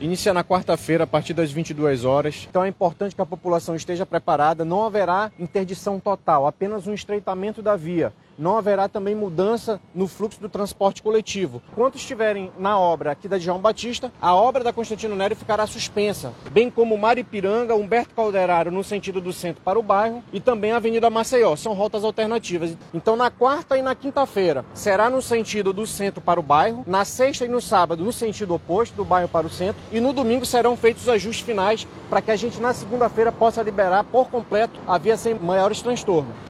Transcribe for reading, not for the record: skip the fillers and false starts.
Inicia na quarta-feira, a partir das 22 horas. Então é importante que a população esteja preparada. Não haverá interdição total, apenas um estreitamento da via. Não haverá também mudança no fluxo do transporte coletivo. Enquanto estiverem na obra aqui da João Batista, a obra da Constantino Nery ficará suspensa, bem como Maripiranga, Humberto Calderaro no sentido do centro para o bairro e também a Avenida Maceió. São rotas alternativas. Então na quarta e na quinta-feira será no sentido do centro para o bairro, na sexta e no sábado no sentido oposto, do bairro para o centro, e no domingo serão feitos os ajustes finais para que a gente na segunda-feira possa liberar por completo a via sem maiores transtornos.